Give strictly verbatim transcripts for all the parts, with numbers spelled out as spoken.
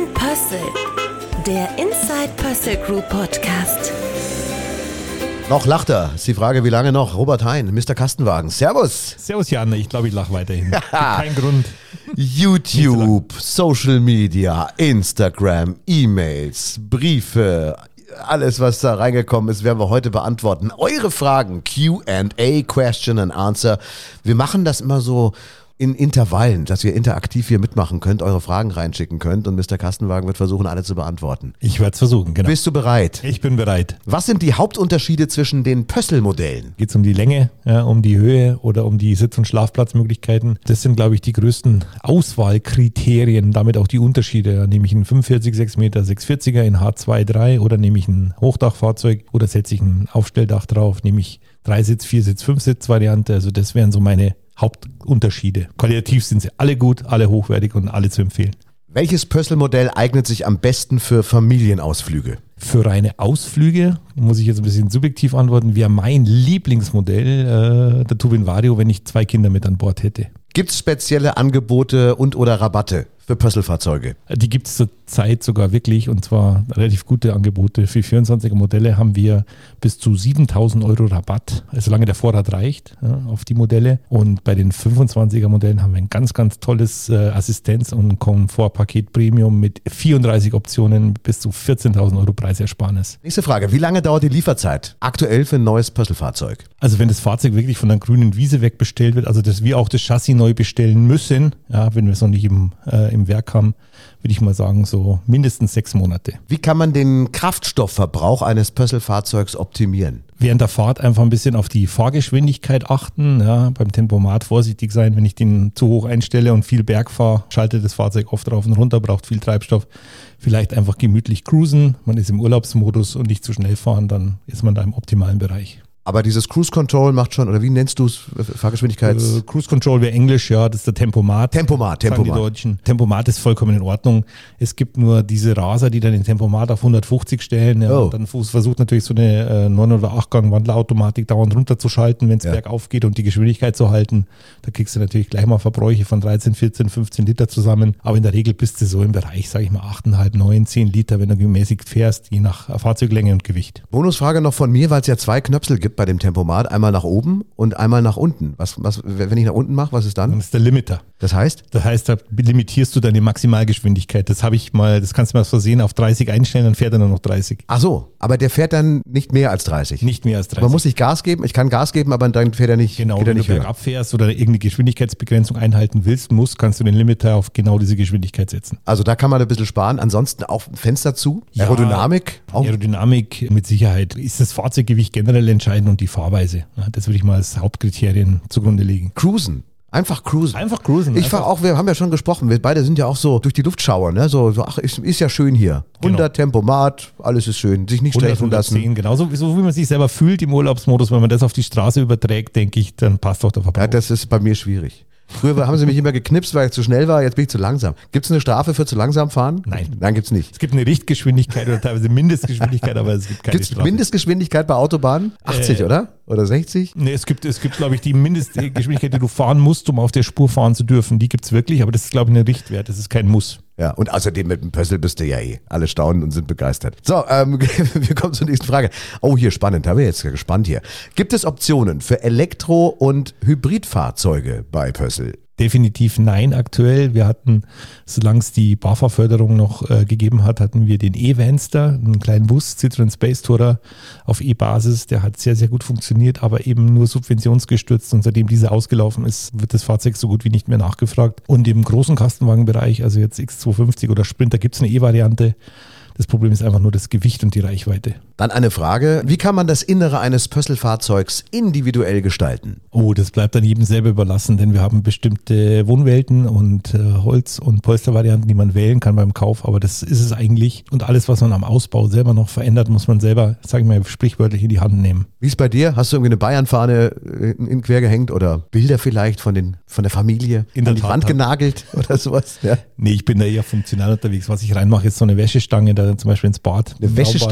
Moin Pössl, der Inside Pössl Group Podcast. Noch lacht er. Ist die Frage, wie lange noch? Robert Hein, Mister Kastenwagen. Servus. Servus, Jan. Ich glaube, ich lache weiterhin. Kein Grund. YouTube, Social Media, Instagram, E-Mails, Briefe, alles, was da reingekommen ist, werden wir heute beantworten. Eure Fragen, Q and A, Question and Answer. Wir machen das immer so in Intervallen, dass ihr interaktiv hier mitmachen könnt, eure Fragen reinschicken könnt und Mister Kastenwagen wird versuchen, alle zu beantworten. Ich werde es versuchen, genau. Bist du bereit? Ich bin bereit. Was sind die Hauptunterschiede zwischen den Pössl-Modellen? Geht es um die Länge, ja, um die Höhe oder um die Sitz- und Schlafplatzmöglichkeiten? Das sind, glaube ich, die größten Auswahlkriterien, damit auch die Unterschiede. Ja, nehme ich einen fünfundvierzig sechs Meter sechshundertvierziger in H zwei Punkt drei oder nehme ich ein Hochdachfahrzeug oder setze ich ein Aufstelldach drauf, nehme ich Dreisitz-, Viersitz-, Fünfsitz-Variante. Also das wären so meine Hauptunterschiede. Qualitativ sind sie alle gut, alle hochwertig und alle zu empfehlen. Welches Pössl-Modell eignet sich am besten für Familienausflüge? Für reine Ausflüge muss ich jetzt ein bisschen subjektiv antworten, wäre mein Lieblingsmodell äh, der Turbine Vario, wenn ich zwei Kinder mit an Bord hätte. Gibt es spezielle Angebote und oder Rabatte für Pössl-Fahrzeuge? Die gibt es zurzeit sogar wirklich und zwar relativ gute Angebote. Für vierundzwanziger Modelle haben wir bis zu siebentausend Euro Rabatt, solange der Vorrat reicht, ja, auf die Modelle. Und bei den fünfundzwanziger Modellen haben wir ein ganz, ganz tolles äh, Assistenz- und Komfortpaket Premium mit vierunddreißig Optionen bis zu vierzehntausend Euro Preisersparnis. Nächste Frage, wie lange dauert die Lieferzeit aktuell für ein neues Pössl-Fahrzeug? Also wenn das Fahrzeug wirklich von der grünen Wiese weg bestellt wird, also dass wir auch das Chassis neu bestellen müssen, ja, wenn wir es noch nicht im, äh, im Werk haben, würde ich mal sagen, so mindestens sechs Monate. Wie kann man den Kraftstoffverbrauch eines Pössl-Fahrzeugs optimieren? Während der Fahrt einfach ein bisschen auf die Fahrgeschwindigkeit achten, ja, beim Tempomat vorsichtig sein, wenn ich den zu hoch einstelle und viel Berg fahre, schaltet das Fahrzeug oft rauf und runter, braucht viel Treibstoff. Vielleicht einfach gemütlich cruisen, man ist im Urlaubsmodus und nicht zu schnell fahren, dann ist man da im optimalen Bereich. Aber dieses Cruise Control macht schon, oder wie nennst du es, Fahrgeschwindigkeits... Äh, Cruise Control wäre Englisch, ja, das ist der Tempomat. Tempomat, Tempomat. Sagen die Deutschen. Tempomat ist vollkommen in Ordnung. Es gibt nur diese Raser, die dann den Tempomat auf hundertfünfzig stellen. Ja, oh. und dann versucht natürlich so eine äh, neun- oder acht-Gang-Wandlerautomatik dauernd runterzuschalten, wenn es ja. bergauf geht und die Geschwindigkeit zu halten. Da kriegst du natürlich gleich mal Verbräuche von dreizehn, vierzehn, fünfzehn Liter zusammen. Aber in der Regel bist du so im Bereich, sage ich mal, acht Komma fünf, neun, zehn Liter, wenn du gemäßigt fährst, je nach Fahrzeuglänge und Gewicht. Bonusfrage noch von mir, weil es ja zwei Knöpsel gibt bei dem Tempomat. Einmal nach oben und einmal nach unten. Was, was, wenn ich nach unten mache, was ist dann? Das ist der Limiter. Das heißt? Das heißt, da limitierst du deine Maximalgeschwindigkeit. Das habe ich mal, das kannst du mal versehen auf dreißig einstellen, dann fährt er nur noch dreißig. Ach so, aber der fährt dann nicht mehr als dreißig? Nicht mehr als dreißig. Man muss nicht Gas geben, ich kann Gas geben, aber dann fährt er nicht. Genau, geht er wenn nicht du bergab fährst oder irgendeine Geschwindigkeitsbegrenzung einhalten willst, musst, kannst du den Limiter auf genau diese Geschwindigkeit setzen. Also da kann man ein bisschen sparen. Ansonsten auch Fenster zu, Ja, Aerodynamik. Auch. Aerodynamik mit Sicherheit. Ist das Fahrzeuggewicht generell entscheidend und die Fahrweise. Ja, das würde ich mal als Hauptkriterien zugrunde legen. Cruisen. Einfach cruisen. Einfach cruisen. Ich fahre auch, wir haben ja schon gesprochen, wir beide sind ja auch so durch die Luftschauer, ne? So, so ach, ist, ist ja schön hier. hundert Genau. Tempomat, alles ist schön, sich nicht stressen lassen. hundertzehn, genau, so, so wie man sich selber fühlt im Urlaubsmodus, wenn man das auf die Straße überträgt, denke ich, dann passt doch der Verbrauch. Ja, das ist bei mir schwierig. Früher haben sie mich immer geknipst, weil ich zu schnell war, jetzt bin ich zu langsam. Gibt es eine Strafe für zu langsam fahren? Nein. Nein, gibt's nicht. Es gibt eine Richtgeschwindigkeit oder teilweise Mindestgeschwindigkeit, aber es gibt keine Gibt es Strafe. Mindestgeschwindigkeit bei Autobahnen? achtzig, Äh, oder? Oder sechzig? Nee, es gibt, es gibt, glaube ich, die Mindestgeschwindigkeit, die du fahren musst, um auf der Spur fahren zu dürfen. Die gibt es wirklich, aber das ist, glaube ich, ein Richtwert. Das ist kein Muss. Ja, und außerdem mit dem Pössl bist du ja eh. Alle staunen und sind begeistert. So, ähm, wir kommen zur nächsten Frage. Oh, hier spannend, da bin ich jetzt gespannt hier. Gibt es Optionen für Elektro- und Hybridfahrzeuge bei Pössl? Definitiv nein aktuell. Wir hatten, solange es die BAFA-Förderung noch äh, gegeben hat, hatten wir den E-Vanster, einen kleinen Bus, Citroën Space Tourer auf E-Basis. Der hat sehr, sehr gut funktioniert, aber eben nur subventionsgestützt. Und seitdem diese ausgelaufen ist, wird das Fahrzeug so gut wie nicht mehr nachgefragt. Und im großen Kastenwagenbereich, also jetzt X zweihundertfünfzig oder Sprinter, gibt es eine E-Variante. Das Problem ist einfach nur das Gewicht und die Reichweite. Dann eine Frage, wie kann man das Innere eines Pössl-Fahrzeugs individuell gestalten? Oh, das bleibt dann jedem selber überlassen, denn wir haben bestimmte Wohnwelten und äh, Holz- und Polstervarianten, die man wählen kann beim Kauf, aber das ist es eigentlich. Und alles, was man am Ausbau selber noch verändert, muss man selber, sage ich mal, sprichwörtlich in die Hand nehmen. Wie ist bei dir? Hast du irgendwie eine Bayern-Fahne in, in quer gehängt oder Bilder vielleicht von, den, von der Familie In der an die Tat, Wand ja. genagelt oder sowas? Ja. Nee, ich bin da eher funktional unterwegs. Was ich reinmache, ist so eine Wäschestange, da zum Beispiel ins Bad. Eine im Wäschestange? Blaubad.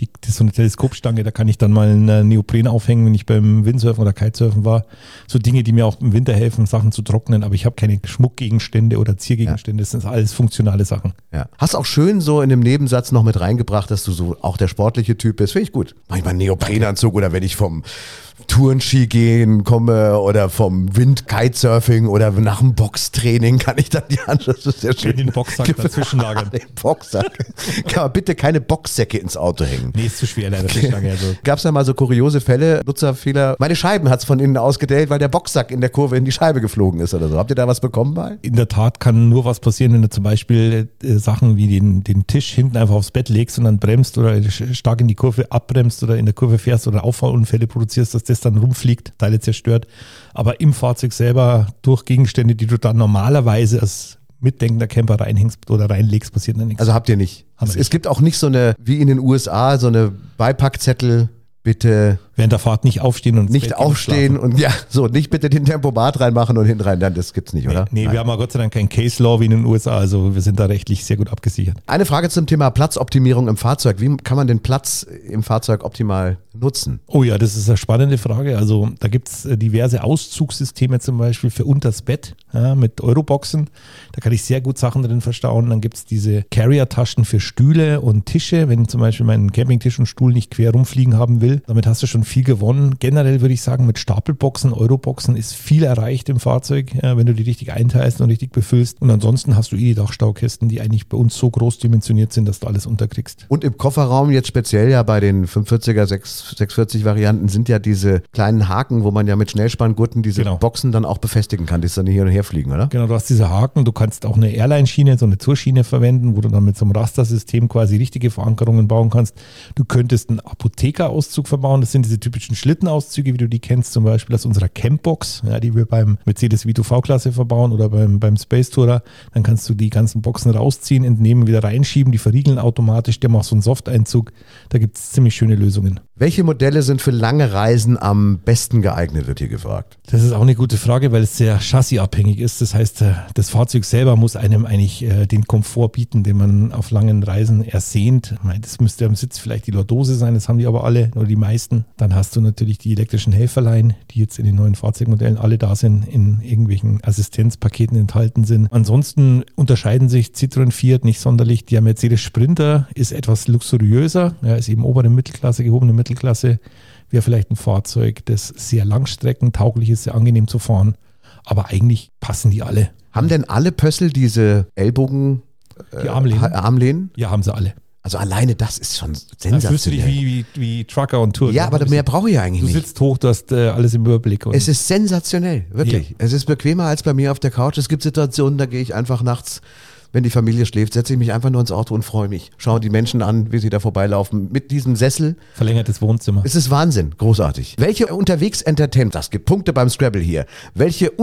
Die, das ist so eine Teleskopstange, da kann ich dann mal einen Neopren aufhängen, wenn ich beim Windsurfen oder Kitesurfen war. So Dinge, die mir auch im Winter helfen, Sachen zu trocknen, aber ich habe keine Schmuckgegenstände oder Ziergegenstände, das sind alles funktionale Sachen. Ja. Hast auch schön so in dem Nebensatz noch mit reingebracht, dass du so auch der sportliche Typ bist. Finde ich gut. Manchmal einen Neoprenanzug oder wenn ich vom Tourenski gehen komme oder vom Wind-Kitesurfing oder nach dem Boxtraining kann ich dann die Handschuhe, das ist sehr schön. Den Boxsack dazwischen lagern. Den Boxsack. Kann man bitte keine Boxsäcke ins Auto hängen. Nee, ist zu schwer leider. Okay. Also. Gab es da mal so kuriose Fälle, Nutzerfehler? Meine Scheiben hat es von innen ausgedellt, weil der Boxsack in der Kurve in die Scheibe geflogen ist oder so. Habt ihr da was bekommen bei? In der Tat kann nur was passieren, wenn du zum Beispiel äh, Sachen wie den, den Tisch hinten einfach aufs Bett legst und dann bremst oder stark in die Kurve abbremst oder in der Kurve fährst oder Auffallunfälle produzierst, dass das dann rumfliegt, Teile zerstört. Aber im Fahrzeug selber durch Gegenstände, die du dann normalerweise als mitdenkender Camper reinhängst oder reinlegst, passiert dann nichts. Also habt ihr nicht. Es, es gibt auch nicht so eine, wie in den U S A, so eine Beipackzettel, bitte während der Fahrt nicht aufstehen und nicht aufstehen und ja, so nicht bitte den Tempomat reinmachen und hinten rein. Nein, das gibt's nicht, oder? Nee, nee wir haben ja Gott sei Dank kein Case Law wie in den U S A, also wir sind da rechtlich sehr gut abgesichert. Eine Frage zum Thema Platzoptimierung im Fahrzeug. Wie kann man den Platz im Fahrzeug optimal nutzen? Oh ja, das ist eine spannende Frage. Also da gibt's diverse Auszugssysteme zum Beispiel für unters Bett, ja, mit Euroboxen. Da kann ich sehr gut Sachen drin verstauen. Dann gibt's diese Carrier-Taschen für Stühle und Tische, wenn zum Beispiel mein Campingtisch und Stuhl nicht quer rumfliegen haben will. Damit hast du schon viel gewonnen. Generell würde ich sagen, mit Stapelboxen, Euroboxen ist viel erreicht im Fahrzeug, ja, wenn du die richtig einteilst und richtig befüllst. Und ansonsten hast du eh die Dachstaukisten, die eigentlich bei uns so groß dimensioniert sind, dass du alles unterkriegst. Und im Kofferraum jetzt speziell ja bei den fünfhundertvierziger, sechshundertvierzig Varianten sind ja diese kleinen Haken, wo man ja mit Schnellspanngurten diese genau. Boxen dann auch befestigen kann, die dann hier und her fliegen, oder? Genau, du hast diese Haken. Du kannst auch eine Airline-Schiene, so eine Zurschiene verwenden, wo du dann mit so einem Rastersystem quasi richtige Verankerungen bauen kannst. Du könntest einen Apothekerauszug verbauen. Das sind diese typischen Schlittenauszüge, wie du die kennst, zum Beispiel aus unserer Campbox, ja, die wir beim Mercedes Vito V-Klasse verbauen oder beim, beim Space Tourer. Dann kannst du die ganzen Boxen rausziehen, entnehmen, wieder reinschieben, die verriegeln automatisch, der macht so einen Soft-Einzug. Da gibt es ziemlich schöne Lösungen. Welche Modelle sind für lange Reisen am besten geeignet, wird hier gefragt? Das ist auch eine gute Frage, weil es sehr chassisabhängig ist. Das heißt, das Fahrzeug selber muss einem eigentlich den Komfort bieten, den man auf langen Reisen ersehnt. Das müsste am Sitz vielleicht die Lordose sein, das haben die aber alle oder die meisten. Dann hast du natürlich die elektrischen Helferlein, die jetzt in den neuen Fahrzeugmodellen alle da sind, in irgendwelchen Assistenzpaketen enthalten sind. Ansonsten unterscheiden sich Citroën, Fiat nicht sonderlich. Der Mercedes Sprinter ist etwas luxuriöser, er ist eben obere Mittelklasse, gehobene Mittelklasse. Klasse wäre vielleicht ein Fahrzeug, das sehr langstreckentauglich ist, sehr angenehm zu fahren. Aber eigentlich passen die alle. Haben denn alle Pössl diese Ellbogen, die Armlehnen? Äh, Armlehnen? Ja, haben sie alle. Also alleine das ist schon sensationell. Da fühlst du dich wie, wie, wie Trucker und Tour. Ja, aber mehr brauche ich eigentlich nicht. Du sitzt hoch, du hast äh, alles im Überblick. Und es ist sensationell, wirklich. Ja. Es ist bequemer als bei mir auf der Couch. Es gibt Situationen, da gehe ich einfach nachts, wenn die Familie schläft, setze ich mich einfach nur ins Auto und freue mich. Schaue die Menschen an, wie sie da vorbeilaufen. Mit diesem Sessel. Verlängertes Wohnzimmer. Es ist Wahnsinn. Großartig. Welche Unterwegs-Entertainment, das gibt Punkte beim Scrabble hier. Welche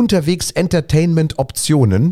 Unterwegs-Entertainment-Optionen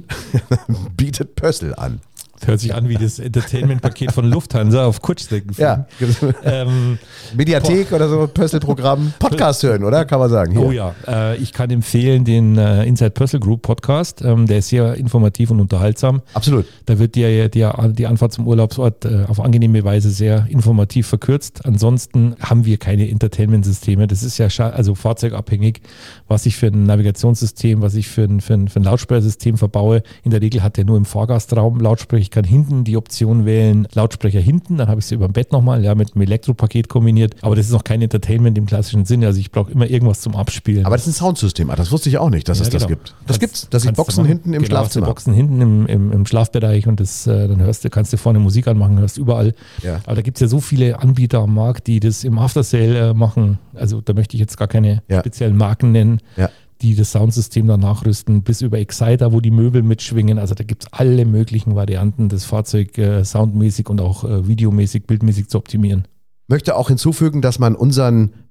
bietet Pössl an? Das hört sich an wie das Entertainment-Paket von Lufthansa auf Kurzstrecken. Ja. ähm, Mediathek boah. oder so, Pössl-Programm. Podcast hören, oder? Kann man sagen. Hier. Oh ja, äh, ich kann empfehlen den äh, Inside Pössl Group Podcast. Ähm, der ist sehr informativ und unterhaltsam. Absolut. Da wird dir die, die Anfahrt zum Urlaubsort äh, auf angenehme Weise sehr informativ verkürzt. Ansonsten haben wir keine Entertainment-Systeme. Das ist ja scha- also fahrzeugabhängig, was ich für ein Navigationssystem, was ich für ein, für ein, für ein Lautsprechersystem verbaue. In der Regel hat der nur im Fahrgastraum Lautsprecher. Ich kann hinten die Option wählen, Lautsprecher hinten, dann habe ich sie über dem Bett nochmal, ja, mit einem Elektropaket kombiniert. Aber das ist noch kein Entertainment im klassischen Sinne. Also ich brauche immer irgendwas zum Abspielen. Aber das ist ein Soundsystem. Das wusste ich auch nicht, dass ja, es das genau. gibt. Das gibt es, dass ich Boxen hinten im genau, Schlafzimmer. Boxen hinten im, im, im Schlafbereich und das, äh, dann hörst du, kannst du vorne Musik anmachen, hörst überall. Ja. Aber da gibt es ja so viele Anbieter am Markt, die das im Aftersale äh, machen. Also da möchte ich jetzt gar keine ja. speziellen Marken nennen. Ja. Die das Soundsystem dann nachrüsten, bis über Exciter, wo die Möbel mitschwingen. Also da gibt es alle möglichen Varianten, das Fahrzeug äh, soundmäßig und auch äh, videomäßig, bildmäßig zu optimieren. Möchte auch hinzufügen, dass man unseren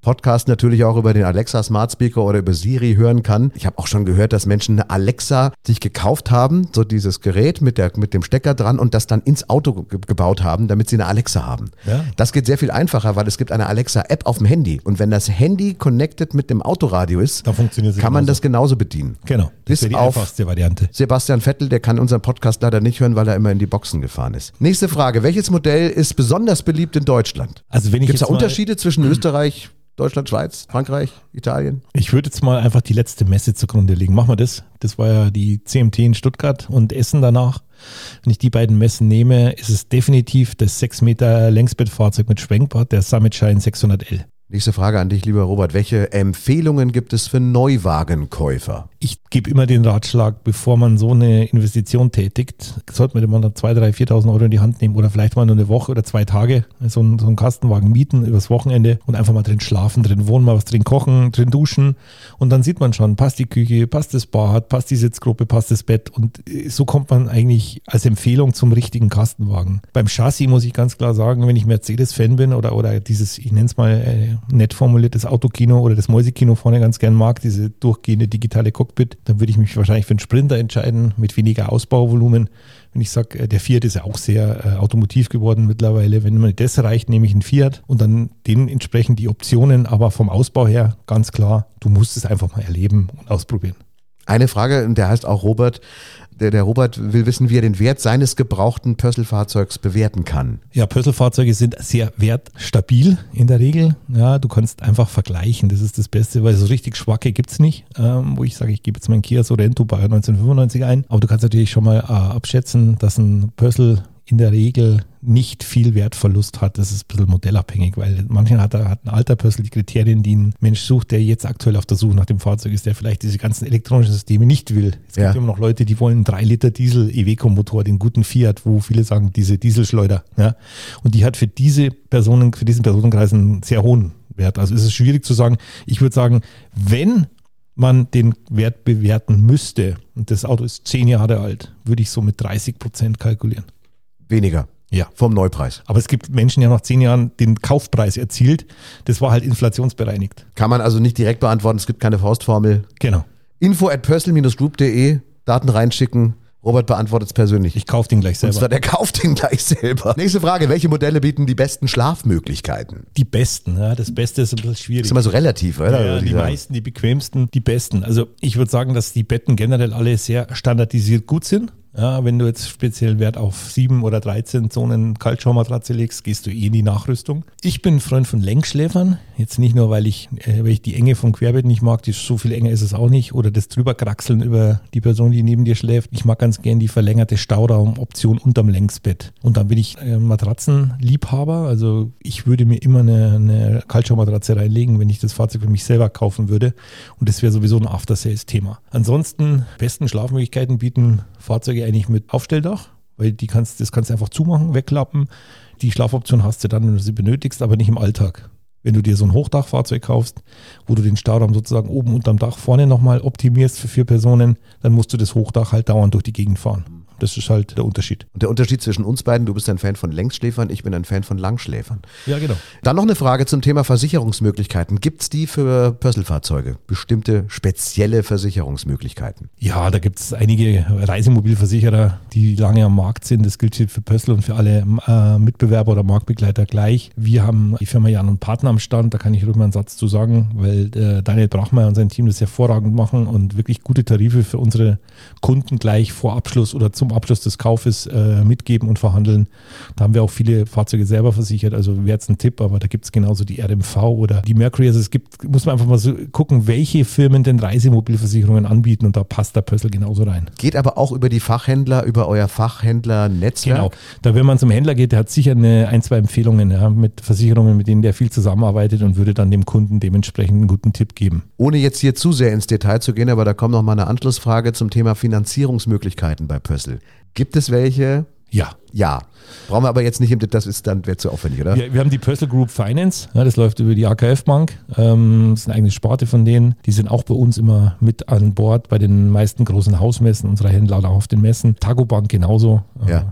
Podcast natürlich auch über den Alexa Smart Speaker oder über Siri hören kann. Ich habe auch schon gehört, dass Menschen eine Alexa sich gekauft haben, so dieses Gerät mit, der, mit dem Stecker dran und das dann ins Auto ge- gebaut haben, damit sie eine Alexa haben. Ja. Das geht sehr viel einfacher, weil es gibt eine Alexa-App auf dem Handy und wenn das Handy connected mit dem Autoradio ist, Da funktioniert es kann man genauso. das genauso bedienen. Genau, das Bis wäre die auf einfachste Variante. Sebastian Vettel, der kann unseren Podcast leider nicht hören, weil er immer in die Boxen gefahren ist. Nächste Frage, welches Modell ist besonders beliebt in Deutschland? Also wenn ich Gibt es da jetzt mal- Unterschiede zwischen Österreich, Deutschland, Schweiz, Frankreich, Italien? Ich würde jetzt mal einfach die letzte Messe zugrunde legen. Machen wir das. Das war ja die C M T in Stuttgart und Essen danach. Wenn ich die beiden Messen nehme, ist es definitiv das sechs Meter Längsbettfahrzeug mit Schwenkbad, der Summit Shine sechshundert L. Nächste Frage an dich, lieber Robert. Welche Empfehlungen gibt es für Neuwagenkäufer? Ich gebe immer den Ratschlag, bevor man so eine Investition tätigt, sollte man mal zweitausend, dreitausend, viertausend Euro in die Hand nehmen oder vielleicht mal nur eine Woche oder zwei Tage so einen, so einen Kastenwagen mieten übers Wochenende und einfach mal drin schlafen, drin wohnen, mal was drin kochen, drin duschen und dann sieht man schon, passt die Küche, passt das Bad, passt die Sitzgruppe, passt das Bett und so kommt man eigentlich als Empfehlung zum richtigen Kastenwagen. Beim Chassis muss ich ganz klar sagen, wenn ich Mercedes-Fan bin oder, oder dieses, ich nenne es mal äh, nett formuliertes Autokino oder das Mäusekino vorne ganz gern mag, diese durchgehende digitale Cockpit, dann würde ich mich wahrscheinlich für einen Sprinter entscheiden mit weniger Ausbauvolumen. Wenn ich sage, der Fiat ist ja auch sehr äh, automotiv geworden mittlerweile. Wenn mir das reicht, nehme ich einen Fiat und dann denen entsprechend die Optionen, aber vom Ausbau her ganz klar, du musst es einfach mal erleben und ausprobieren. Eine Frage, und der heißt auch Robert. Der, der Robert will wissen, wie er den Wert seines gebrauchten Pössl-Fahrzeugs bewerten kann. Ja, Pössl-Fahrzeuge sind sehr wertstabil in der Regel. Ja, du kannst einfach vergleichen. Das ist das Beste, weil so richtig Schwacke gibt es nicht, ähm, wo ich sage, ich gebe jetzt meinen Kia Sorento Baujahr neunzehnhundertfünfundneunzig ein. Aber du kannst natürlich schon mal äh, abschätzen, dass ein Pössl in der Regel nicht viel Wertverlust hat. Das ist ein bisschen modellabhängig, weil manchmal hat, hat ein alter Pössl die Kriterien, die ein Mensch sucht, der jetzt aktuell auf der Suche nach dem Fahrzeug ist, der vielleicht diese ganzen elektronischen Systeme nicht will. Es Ja. gibt immer noch Leute, die wollen einen drei Liter Diesel-Iveco-Motor, den guten Fiat, wo viele sagen, diese Dieselschleuder. Ja? Und die hat für diese Personen, für diesen Personenkreis einen sehr hohen Wert. Also ist es schwierig zu sagen. Ich würde sagen, wenn man den Wert bewerten müsste, und das Auto ist zehn Jahre alt, würde ich so mit dreißig Prozent kalkulieren. Weniger. Ja. Vom Neupreis. Aber es gibt Menschen, die haben nach zehn Jahren den Kaufpreis erzielt. Das war halt inflationsbereinigt. Kann man also nicht direkt beantworten, es gibt keine Faustformel. Genau. Info at pössl Bindestrich group punkt de, Daten reinschicken. Robert beantwortet es persönlich. Ich kaufe den gleich Und zwar, selber. der kauft den gleich selber. Nächste Frage, welche Modelle bieten die besten Schlafmöglichkeiten? Die besten. Ja, das Beste ist ein bisschen schwierig. Ist immer so relativ, oder? Ja, die Dieser- meisten, die bequemsten, die besten. Also ich würde sagen, dass die Betten generell alle sehr standardisiert gut sind. Ja, wenn du jetzt speziell Wert auf sieben oder dreizehn Zonen Kaltschaummatratze legst, gehst du eh in die Nachrüstung. Ich bin ein Freund von Längsschläfern. Jetzt nicht nur, weil ich, äh, weil ich die Enge vom Querbett nicht mag, die, so viel enger ist es auch nicht. Oder das drüberkraxeln über die Person, die neben dir schläft. Ich mag ganz gern die verlängerte Stauraumoption unterm Längsbett. Und dann bin ich äh, Matratzenliebhaber. Also ich würde mir immer eine, eine Kaltschaummatratze reinlegen, wenn ich das Fahrzeug für mich selber kaufen würde. Und das wäre sowieso ein After-Sales-Thema. Ansonsten, besten Schlafmöglichkeiten bieten Fahrzeuge eigentlich mit Aufstelldach, weil die kannst, das kannst du einfach zumachen, wegklappen. Die Schlafoption hast du dann, wenn du sie benötigst, aber nicht im Alltag. Wenn du dir so ein Hochdachfahrzeug kaufst, wo du den Stauraum sozusagen oben unterm Dach vorne nochmal optimierst für vier Personen, dann musst du das Hochdach halt dauernd durch die Gegend fahren. Das ist halt der Unterschied. Und der Unterschied zwischen uns beiden, du bist ein Fan von Längsschläfern, ich bin ein Fan von Langschläfern. Ja, genau. Dann noch eine Frage zum Thema Versicherungsmöglichkeiten. Gibt es die für Pössl-Fahrzeuge? Bestimmte spezielle Versicherungsmöglichkeiten? Ja, da gibt es einige Reisemobilversicherer, die lange am Markt sind. Das gilt für Pössl und für alle äh, Mitbewerber oder Marktbegleiter gleich. Wir haben die Firma Jan und Partner am Stand, da kann ich ruhig mal einen Satz zu sagen, weil äh, Daniel Brachmeier und sein Team das hervorragend machen und wirklich gute Tarife für unsere Kunden gleich vor Abschluss oder zum Abschluss des Kaufes äh, mitgeben und verhandeln. Da haben wir auch viele Fahrzeuge selber versichert, also wäre jetzt ein Tipp, aber da gibt es genauso die R M V oder die Mercury. Also es gibt, muss man einfach mal so gucken, welche Firmen denn Reisemobilversicherungen anbieten und da passt der Pössl genauso rein. Geht aber auch über die Fachhändler, über euer Fachhändler-Netzwerk? Genau. Da, wenn man zum Händler geht, der hat sicher eine, ein, zwei Empfehlungen ja, mit Versicherungen, mit denen der viel zusammenarbeitet und würde dann dem Kunden dementsprechend einen guten Tipp geben. Ohne jetzt hier zu sehr ins Detail zu gehen, aber da kommt noch mal eine Anschlussfrage zum Thema Finanzierungsmöglichkeiten bei Pössl. Gibt es welche? Ja. Ja. Brauchen wir aber jetzt nicht im Detail, das ist dann wäre zu aufwendig, oder? Wir, wir haben die Pössl Group Finance, ja, das läuft über die A K F Bank, ähm, das ist eine eigene Sparte von denen. Die sind auch bei uns immer mit an Bord bei den meisten großen Hausmessen unserer Händler oder auch auf den Messen. Tago Bank genauso. Ja.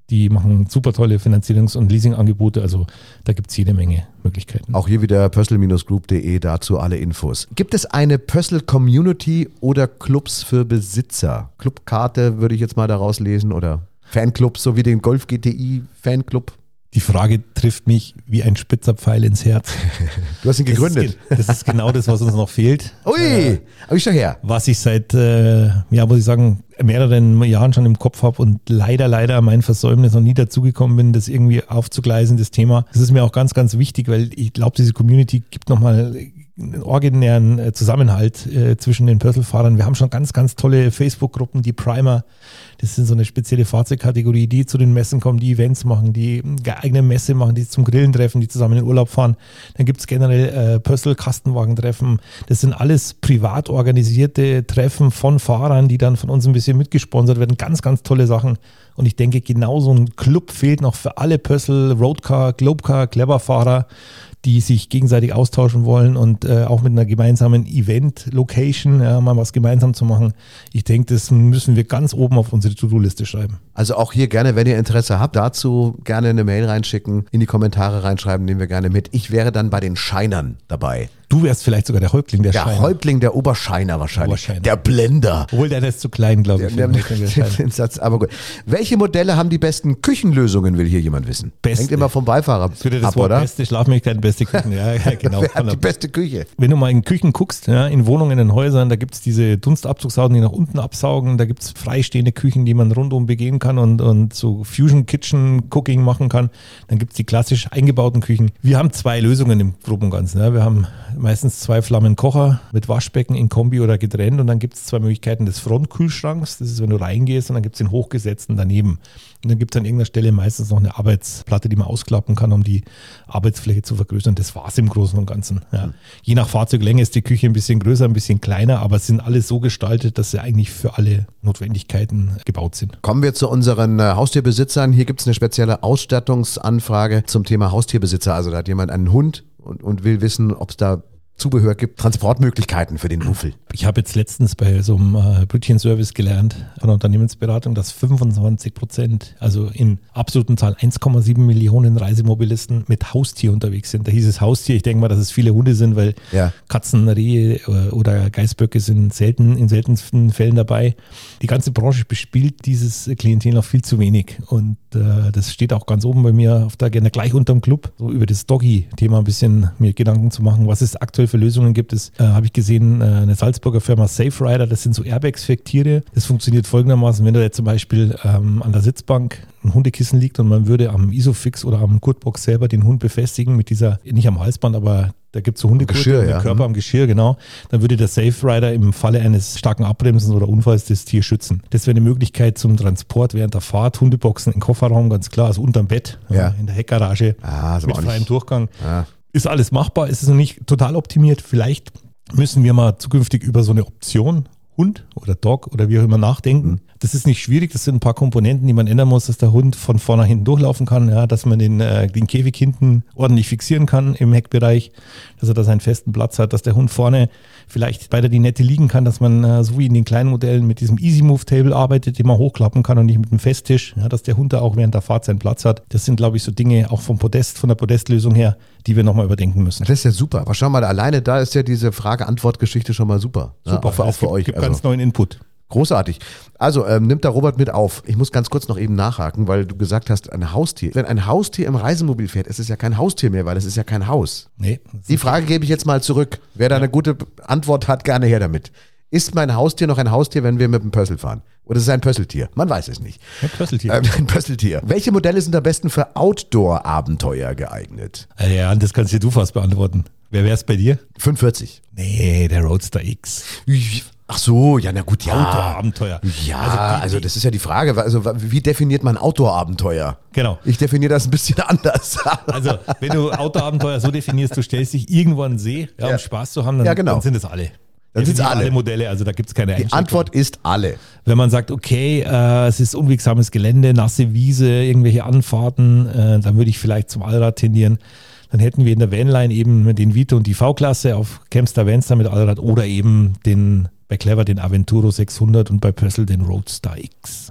Die machen super tolle Finanzierungs- und Leasingangebote. Also da gibt es jede Menge Möglichkeiten. Auch hier wieder pössl Bindestrich group punkt de, dazu alle Infos. Gibt es eine Pössl-Community oder Clubs für Besitzer? Clubkarte würde ich jetzt mal daraus lesen oder Fanclubs, so wie den Golf G T I Fanclub? Die Frage trifft mich wie ein spitzer Pfeil ins Herz. Du hast ihn gegründet. Das ist, das ist genau das, was uns noch fehlt. Ui, äh, hab ich schon her. Was ich seit, äh, ja, muss ich sagen, mehreren Jahren schon im Kopf habe und leider, leider mein Versäumnis noch nie dazugekommen bin, das irgendwie aufzugleisen, das Thema. Das ist mir auch ganz, ganz wichtig, weil ich glaube, diese Community gibt nochmal einen originären Zusammenhalt äh, zwischen den Pössl-Fahrern. Wir haben schon ganz, ganz tolle Facebook-Gruppen, die Primer. Das sind so eine spezielle Fahrzeugkategorie, die zu den Messen kommen, die Events machen, die eine eigene Messe machen, die zum Grillen treffen, die zusammen in den Urlaub fahren. Dann gibt es generell äh, Pössl-Kastenwagentreffen. Das sind alles privat organisierte Treffen von Fahrern, die dann von uns ein bisschen mitgesponsert werden. Ganz, ganz tolle Sachen. Und ich denke, genau so ein Club fehlt noch für alle Pössl, Roadcar, Globecar, Clever-Fahrer, die sich gegenseitig austauschen wollen und äh, auch mit einer gemeinsamen Event-Location ja, mal was gemeinsam zu machen. Ich denke, das müssen wir ganz oben auf unsere To-Do-Liste schreiben. Also auch hier gerne, wenn ihr Interesse habt, dazu gerne eine Mail reinschicken, in die Kommentare reinschreiben, nehmen wir gerne mit. Ich wäre dann bei den Scheinern dabei. Du wärst vielleicht sogar der Häuptling der, der Scheiner. Der Häuptling der Oberscheiner wahrscheinlich. Oberscheiner. Der Blender. Obwohl, der ist zu klein, glaube ich. Der, der, der, den Satz, aber gut. Welche Modelle haben die besten Küchenlösungen, will hier jemand wissen. Beste. Hängt immer vom Beifahrer das würde das ab, Wort oder? Beste Schlafmöglichkeit, beste Küchen. Ja, ja, genau. Wer hat die beste Küche? Wenn du mal in Küchen guckst, ja, in Wohnungen, in Häusern, da gibt es diese Dunstabzugsaugen, die nach unten absaugen. Da gibt es freistehende Küchen, die man rundum begehen kann und, und so Fusion Kitchen Cooking machen kann. Dann gibt es die klassisch eingebauten Küchen. Wir haben zwei Lösungen im Groben und Ganzen. Ja. Wir haben meistens zwei Flammen Kocher mit Waschbecken in Kombi oder getrennt und dann gibt es zwei Möglichkeiten des Frontkühlschranks, das ist, wenn du reingehst und dann gibt es den hochgesetzten daneben. Und dann gibt es an irgendeiner Stelle meistens noch eine Arbeitsplatte, die man ausklappen kann, um die Arbeitsfläche zu vergrößern. Das war es im Großen und Ganzen. Ja. Mhm. Je nach Fahrzeuglänge ist die Küche ein bisschen größer, ein bisschen kleiner, aber es sind alle so gestaltet, dass sie eigentlich für alle Notwendigkeiten gebaut sind. Kommen wir zu unseren äh, Haustierbesitzern. Hier gibt es eine spezielle Ausstattungsanfrage zum Thema Haustierbesitzer. Also da hat jemand einen Hund und, und will wissen, ob es da Zubehör gibt, Transportmöglichkeiten für den Buffel. Ich habe jetzt letztens bei so einem äh, Brötchenservice gelernt von der Unternehmensberatung, dass fünfundzwanzig Prozent, also in absoluten Zahl eins Komma sieben Millionen Reisemobilisten mit Haustier unterwegs sind. Da hieß es Haustier. Ich denke mal, dass es viele Hunde sind, weil ja. Katzen, Rehe äh, oder Geißböcke sind selten, in seltensten Fällen dabei. Die ganze Branche bespielt dieses Klientel noch viel zu wenig und äh, das steht auch ganz oben bei mir auf der Agenda, gleich unterm Club, so über das Doggy-Thema ein bisschen mir Gedanken zu machen, was ist aktuell für Lösungen gibt es, äh, habe ich gesehen, äh, eine Salzburger Firma Safe Rider, das sind so Airbags für Tiere. Das funktioniert folgendermaßen, wenn da jetzt zum Beispiel ähm, an der Sitzbank ein Hundekissen liegt und man würde am Isofix oder am Gurtbox selber den Hund befestigen mit dieser, nicht am Halsband, aber da gibt es so Hundegurte im ja. Körper am Geschirr, genau. Dann würde der Safe Rider im Falle eines starken Abbremsens oder Unfalls das Tier schützen. Das wäre eine Möglichkeit zum Transport während der Fahrt. Hundeboxen im Kofferraum, ganz klar, also unterm Bett, ja. äh, in der Heckgarage, ah, mit freiem Durchgang. Ja. Ist alles machbar, ist es noch nicht total optimiert. Vielleicht müssen wir mal zukünftig über so eine Option Hund oder Dog oder wie auch immer nachdenken. Mhm. Das ist nicht schwierig, das sind ein paar Komponenten, die man ändern muss, dass der Hund von vorne nach hinten durchlaufen kann, ja, dass man den, äh, den Käfig hinten ordentlich fixieren kann im Heckbereich, dass er da seinen festen Platz hat, dass der Hund vorne vielleicht bei der Dinette liegen kann, dass man äh, so wie in den kleinen Modellen mit diesem Easy Move Table arbeitet, den man hochklappen kann und nicht mit einem Festtisch, ja, dass der Hund da auch während der Fahrt seinen Platz hat. Das sind, glaube ich, so Dinge auch vom Podest, von der Podestlösung her, die wir nochmal überdenken müssen. Das ist ja super. Aber schau mal, alleine da ist ja diese Frage-Antwort-Geschichte schon mal super. Super, ja, auch für, auch für gibt, euch. Gibt also. ganz neuen Input. Großartig. Also ähm, nimmt da Robert mit auf. Ich muss ganz kurz noch eben nachhaken, weil du gesagt hast, ein Haustier. Wenn ein Haustier im Reisemobil fährt, ist es ja kein Haustier mehr, weil es ist ja kein Haus. Nee. Die Frage gebe ich jetzt mal zurück. Wer da ja. eine gute Antwort hat, gerne her damit. Ist mein Haustier noch ein Haustier, wenn wir mit dem Pössl fahren? Oder ist es ein Pösseltier? Man weiß es nicht. Ein Pösseltier. Ähm, ein Pösseltier. Welche Modelle sind am besten für Outdoor-Abenteuer geeignet? Ja, das kannst du fast beantworten. Wer wäre es bei dir? fünfundvierzig. Nee, der Roadster X. Ach so, ja, na gut, ja. Outdoor-Abenteuer. Ja, also, also das ist ja die Frage. Also wie definiert man Outdoor-Abenteuer? Genau. Ich definiere das ein bisschen anders. Also wenn du Outdoor-Abenteuer so definierst, du stellst dich irgendwo an den See, ja, um ja. Spaß zu haben, dann, ja, genau. dann sind es alle. Dann sind es alle. alle Modelle, also da gibt es keine Die Antwort ist alle. Wenn man sagt, okay, äh, es ist unwegsames Gelände, nasse Wiese, irgendwelche Anfahrten, äh, dann würde ich vielleicht zum Allrad tendieren. Dann hätten wir in der Vanline eben den Vito und die V-Klasse auf Campstar Vanster mit Allrad oder eben den bei Clever den Aventuro sechshundert und bei Pössl den Roadster X.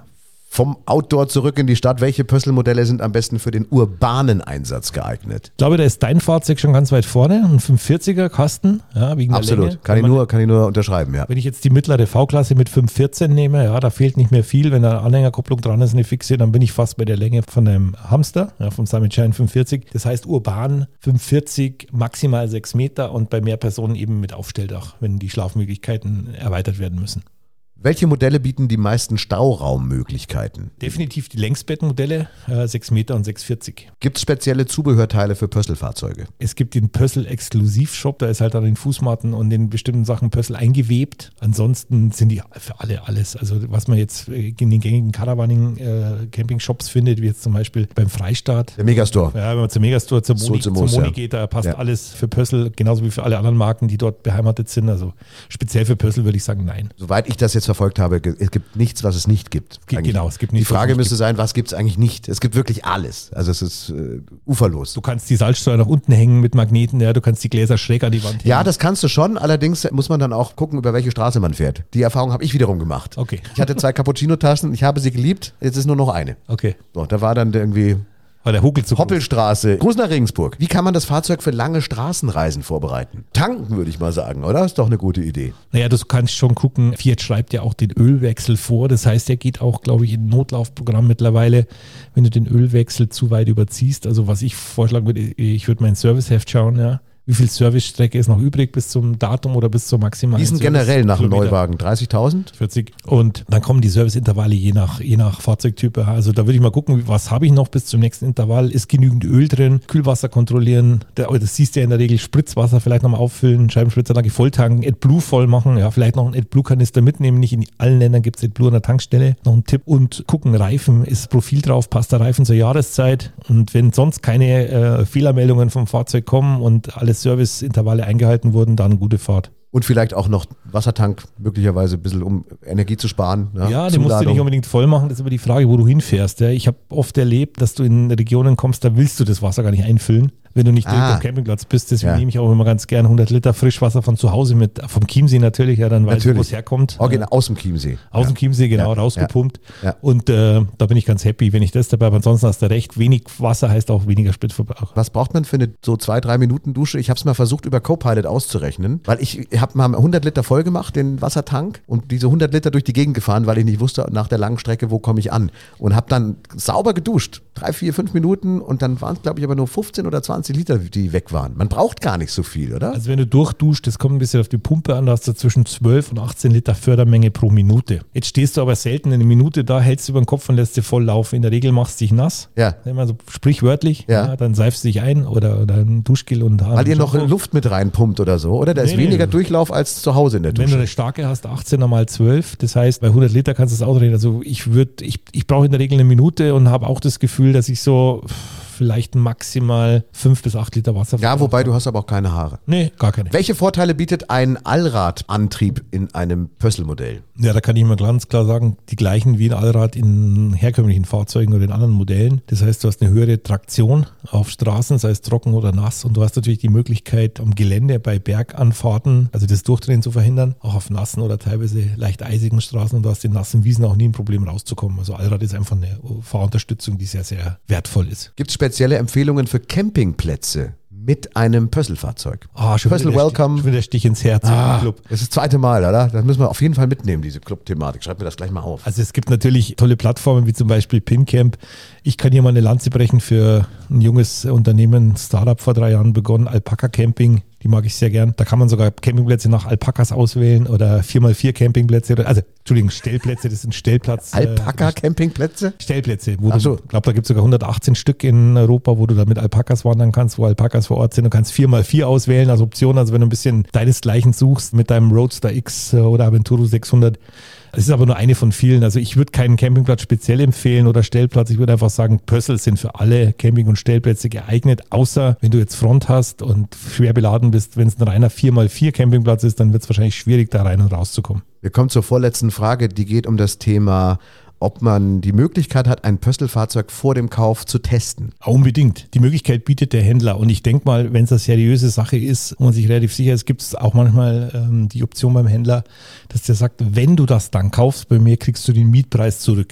vom Outdoor zurück in die Stadt. Welche Pösselmodelle sind am besten für den urbanen Einsatz geeignet? Ich glaube, da ist dein Fahrzeug schon ganz weit vorne. Ein fünfhundertvierziger Kasten, ja, wegen der Absolut, Länge. kann ich, Wenn man- nur, kann ich nur unterschreiben, ja. Wenn ich jetzt die mittlere V-Klasse mit fünf vierzehn nehme, ja, da fehlt nicht mehr viel. Wenn da eine Anhängerkupplung dran ist, eine fixe, dann bin ich fast bei der Länge von einem Hamster, ja, vom Simon Shine fünfundvierzig. Das heißt urban fünfundvierzig, maximal sechs Meter und bei mehr Personen eben mit Aufstelldach, wenn die Schlafmöglichkeiten erweitert werden müssen. Welche Modelle bieten die meisten Stauraummöglichkeiten? Definitiv die Längsbettmodelle, äh, sechs Meter und sechs vierzig. Gibt es spezielle Zubehörteile für Pösselfahrzeuge? Es gibt den Pössl-Exklusivshop, da ist halt an den Fußmatten und den bestimmten Sachen Pössl eingewebt. Ansonsten sind die für alle alles. Also was man jetzt in den gängigen Caravaning-Camping-Shops findet, wie jetzt zum Beispiel beim Freistaat. Der Megastore. Ja, wenn man zum Megastore, zur Moni, zum zur Moos, Moni ja. geht, da passt Ja. alles für Pössl, genauso wie für alle anderen Marken, die dort beheimatet sind. Also speziell für Pössl würde ich sagen, nein. Soweit ich das jetzt verfolgt habe, ge- es gibt nichts, was es nicht gibt. Ge- Eigentlich. genau, es gibt Die nichts, was Frage es nicht müsste sein, was gibt es eigentlich nicht? Es gibt wirklich alles. Also es ist äh, uferlos. Du kannst die Salzsteuer nach unten hängen mit Magneten, ja, du kannst die Gläser schräg an die Wand hängen. Ja, das kannst du schon. Allerdings muss man dann auch gucken, über welche Straße man fährt. Die Erfahrung habe ich wiederum gemacht. Okay. Ich hatte zwei Cappuccino-Taschen, ich habe sie geliebt, jetzt ist nur noch eine. Okay. So, da war dann irgendwie War der Huckel zu groß. Hoppelstraße. Gruß nach Regensburg. Wie kann man das Fahrzeug für lange Straßenreisen vorbereiten? Tanken, würde ich mal sagen, oder? Ist doch eine gute Idee. Naja, du kannst schon gucken, Fiat schreibt ja auch den Ölwechsel vor. Das heißt, er geht auch, glaube ich, in ein Notlaufprogramm mittlerweile, wenn du den Ölwechsel zu weit überziehst. Also was ich vorschlagen würde, ich würde mein Serviceheft schauen, ja. Wie viel Servicestrecke ist noch übrig bis zum Datum oder bis zur maximalen Die sind Service- generell nach einem Kilometer? Neuwagen dreißigtausend? vierzig. Und dann kommen die Serviceintervalle je nach, je nach Fahrzeugtyp. Ja. Also da würde ich mal gucken, was habe ich noch bis zum nächsten Intervall? Ist genügend Öl drin? Kühlwasser kontrollieren. Da- Das siehst du ja in der Regel. Spritzwasser vielleicht nochmal auffüllen, Scheibenspritzeranlage voll tanken, AdBlue voll machen. Ja, vielleicht noch einen AdBlue-Kanister mitnehmen. Nicht in allen Ländern gibt es AdBlue an der Tankstelle. Noch ein Tipp. Und gucken, Reifen. Ist Profil drauf? Passt der Reifen zur Jahreszeit? Und wenn sonst keine äh, Fehlermeldungen vom Fahrzeug kommen und alle Serviceintervalle eingehalten wurden, dann gute Fahrt. Und vielleicht auch noch Wassertank, möglicherweise ein bisschen, um Energie zu sparen. Ne? Ja, den musst du Zuladung. nicht unbedingt voll machen. Das ist aber die Frage, wo du hinfährst. Ja. Ich habe oft erlebt, dass du in Regionen kommst, da willst du das Wasser gar nicht einfüllen, wenn du nicht direkt Ah. am Campingplatz bist. Deswegen Ja. nehme ich auch immer ganz gern hundert Liter Frischwasser von zu Hause mit, vom Chiemsee natürlich, ja, dann weißt du, wo Natürlich. es herkommt. Original aus dem Chiemsee. Aus dem Chiemsee, genau, Ja. rausgepumpt. Ja. Ja. Und äh, da bin ich ganz happy, wenn ich das dabei habe. Ansonsten hast du recht, wenig Wasser heißt auch weniger Spritverbrauch. Was braucht man für eine so zwei, drei Minuten Dusche? Ich habe es mal versucht über Copilot auszurechnen, weil ich habe mal hundert Liter voll gemacht, den Wassertank, und diese hundert Liter durch die Gegend gefahren, weil ich nicht wusste nach der langen Strecke, wo komme ich an. Und habe dann sauber geduscht. Drei, vier, fünf Minuten und dann waren es, glaube ich, aber nur fünfzehn oder zwanzig Liter, die weg waren. Man braucht gar nicht so viel, oder? Also wenn du durchduscht, das kommt ein bisschen auf die Pumpe an, da hast du zwischen zwölf und achtzehn Liter Fördermenge pro Minute. Jetzt stehst du aber selten eine Minute da, hältst du über den Kopf und lässt sie voll laufen. In der Regel machst du dich nass. Ja. Also sprichwörtlich, Ja. ja, dann seifst du dich ein oder, oder ein Duschgel und Haar. Weil ihr noch Shampoo. Luft mit reinpumpt oder so, oder? Da ist Nee, nee. weniger Durchlauf als zu Hause in der Wenn du Dusche. eine starke hast, achtzehn mal zwölf, das heißt, bei hundert Liter kannst du es ausrechnen. Also ich würde, ich, ich brauche in der Regel eine Minute und habe auch das Gefühl, dass ich so vielleicht maximal fünf bis acht Liter Wasser Ja, wobei du hast aber auch keine Haare. Nee, gar keine. Welche Vorteile bietet ein Allradantrieb in einem Pösselmodell? Ja, da kann ich mal ganz klar sagen, die gleichen wie ein Allrad in herkömmlichen Fahrzeugen oder in anderen Modellen. Das heißt, du hast eine höhere Traktion auf Straßen, sei es trocken oder nass. Und du hast natürlich die Möglichkeit, am Gelände bei Berganfahrten, also das Durchdrehen zu verhindern, auch auf nassen oder teilweise leicht eisigen Straßen. Und du hast in nassen Wiesen auch nie ein Problem rauszukommen. Also Allrad ist einfach eine Fahrunterstützung, die sehr, sehr wertvoll ist. Gibt es spezielle Empfehlungen für Campingplätze mit einem Pösselfahrzeug? Ah, schon Pössl wieder der Welcome. Stich, schon wieder der Stich ins Herz Ah, im Club. das ist das zweite Mal, oder? Das müssen wir auf jeden Fall mitnehmen, diese Club-Thematik. Schreib mir das gleich mal auf. Also es gibt natürlich tolle Plattformen wie zum Beispiel PinCamp. Ich kann hier mal eine Lanze brechen für ein junges Unternehmen, Startup vor drei Jahren begonnen, Alpaka Camping. Die mag ich sehr gern. Da kann man sogar Campingplätze nach Alpakas auswählen oder vier mal vier Campingplätze. Oder, also, Entschuldigung, Stellplätze, das sind Stellplatz. Alpaka-Campingplätze? Äh, Stellplätze. Wo Ach so. du, ich glaube, da gibt es sogar hundertachtzehn Stück in Europa, wo du da mit Alpakas wandern kannst, wo Alpakas vor Ort sind. Du kannst vier mal vier auswählen als Option. Also wenn du ein bisschen deinesgleichen suchst mit deinem Roadster X oder Aventuro sechshundert. Es ist aber nur eine von vielen. Also ich würde keinen Campingplatz speziell empfehlen oder Stellplatz. Ich würde einfach sagen, Pössl sind für alle Camping- und Stellplätze geeignet. Außer wenn du jetzt Front hast und schwer beladen bist. Wenn es ein reiner vier mal vier Campingplatz ist, dann wird es wahrscheinlich schwierig, da rein und rauszukommen. Wir kommen zur vorletzten Frage. Die geht um das Thema, ob man die Möglichkeit hat, ein Pösselfahrzeug vor dem Kauf zu testen. Unbedingt. Die Möglichkeit bietet der Händler. Und ich denke mal, wenn es eine seriöse Sache ist und man sich relativ sicher ist, gibt es auch manchmal ähm, die Option beim Händler, dass der sagt, wenn du das dann kaufst, bei mir kriegst du den Mietpreis zurück.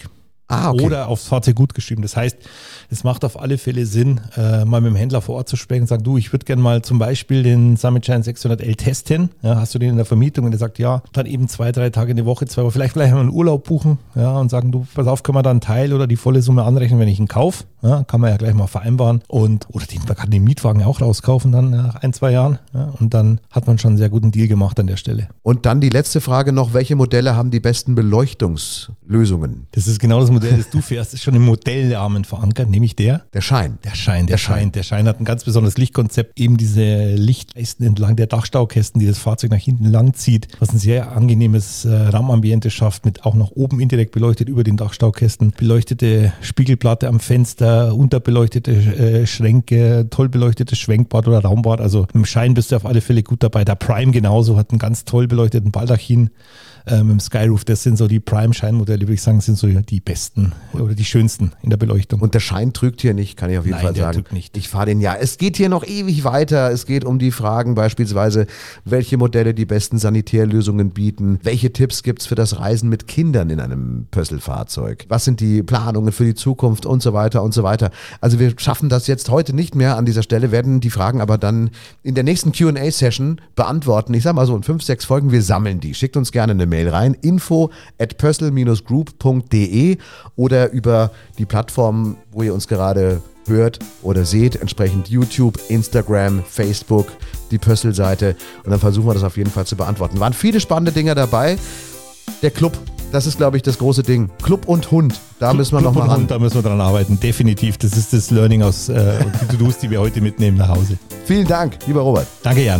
Ah, okay. Oder aufs Fahrzeug gut geschrieben. Das heißt, es macht auf alle Fälle Sinn, äh, mal mit dem Händler vor Ort zu sprechen und sagen, du, ich würde gerne mal zum Beispiel den Summit Shine sechshundert L testen. Ja, hast du den in der Vermietung? Und der sagt, ja, dann eben zwei, drei Tage in der Woche, zwei Wochen, vielleicht gleich mal einen Urlaub buchen, ja, und sagen, du, pass auf, können wir da einen Teil oder die volle Summe anrechnen, wenn ich ihn kaufe. Ja, kann man ja gleich mal vereinbaren. Und, oder den, man kann den Mietwagen auch rauskaufen dann nach ein, zwei Jahren. Ja, und dann hat man schon einen sehr guten Deal gemacht an der Stelle. Und dann die letzte Frage noch, welche Modelle haben die besten Beleuchtungslösungen? Das ist genau das Modell, das du fährst, ist schon im Modellrahmen verankert, nämlich der. Der Schein. Der Schein, der, Der Schein. Schein. Der Schein hat ein ganz besonderes Lichtkonzept, eben diese Lichtleisten entlang der Dachstaukästen, die das Fahrzeug nach hinten lang zieht, was ein sehr angenehmes äh, Raumanbiente schafft, mit auch nach oben indirekt beleuchtet über den Dachstaukästen, beleuchtete Spiegelplatte am Fenster, unterbeleuchtete äh, Schränke, toll beleuchtetes Schwenkbad oder Raumbad. Also mit dem Schein bist du auf alle Fälle gut dabei. Der Prime genauso, hat einen ganz toll beleuchteten Baldachin. Äh, mit dem Skyroof, das sind so die Prime-Scheinmodelle, würde ich sagen, sind so die besten oder die schönsten in der Beleuchtung. Und der Schein trügt hier nicht, kann ich auf jeden Nein, Fall der sagen. trügt nicht. Ich fahre den ja. Es geht hier noch ewig weiter. Es geht um die Fragen beispielsweise, welche Modelle die besten Sanitärlösungen bieten, welche Tipps gibt es für das Reisen mit Kindern in einem Pösselfahrzeug, was sind die Planungen für die Zukunft und so weiter und so weiter. Also wir schaffen das jetzt heute nicht mehr an dieser Stelle, werden die Fragen aber dann in der nächsten Q and A-Session beantworten. Ich sag mal so in fünf, sechs Folgen, wir sammeln die. Schickt uns gerne eine Mail rein, info at pössl group punkt de oder über die Plattform, wo ihr uns gerade hört oder seht, entsprechend YouTube, Instagram, Facebook, die Pössl-Seite, und dann versuchen wir das auf jeden Fall zu beantworten. Waren viele spannende Dinge dabei. Der Club, das ist, glaube ich, das große Ding. Club und Hund, da müssen wir Club nochmal und ran. Hund, da müssen wir dran arbeiten, definitiv. Das ist das Learning aus äh, die To-Dos, die wir heute mitnehmen nach Hause. Vielen Dank, lieber Robert. Danke, Jan.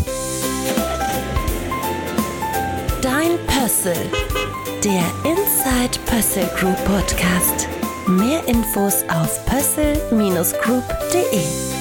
Dein Pössl, der Inside Pössl Group Podcast. Mehr Infos auf pössl Bindestrich group punkt de.